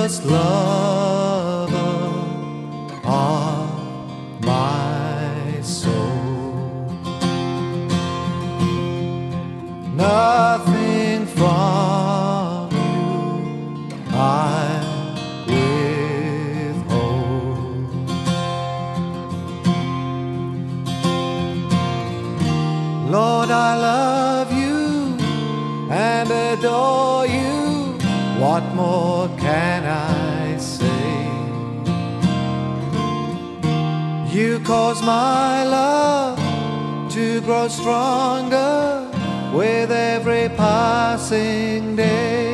dearest lover of my soul. Nothing from you I withhold. Lord, I love you and adore you. What more can I say? You cause my love to grow stronger with every passing day.